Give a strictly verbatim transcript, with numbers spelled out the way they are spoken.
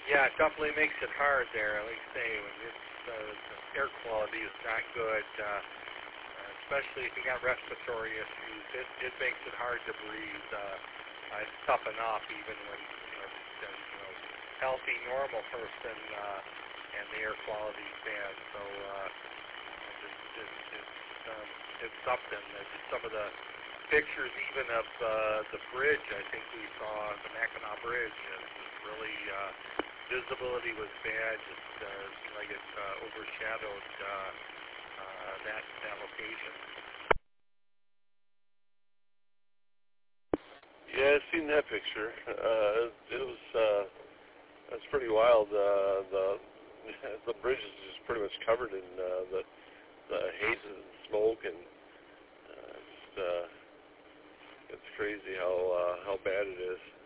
Yeah, it definitely makes it hard there. Like I say, when it's, uh, the air quality is not good, uh, especially if you got respiratory issues. It, it makes it hard to breathe. Uh, uh, it's tough enough even when you know, just, uh, you know healthy, normal person, uh, and the air quality is bad. So uh, it's, it's, it's, um, it's something. Uh, just some of the pictures even of uh, the bridge, I think we saw, the Mackinac Bridge, it was really, uh, visibility was bad, just uh, seemed like it uh, overshadowed uh, uh, that, that location. Yeah, I've seen that picture. Uh, it was, uh, that's pretty wild. Uh, the the bridge is just pretty much covered in uh, the the haze and smoke, and uh, just, uh, it's crazy how uh, how bad it is.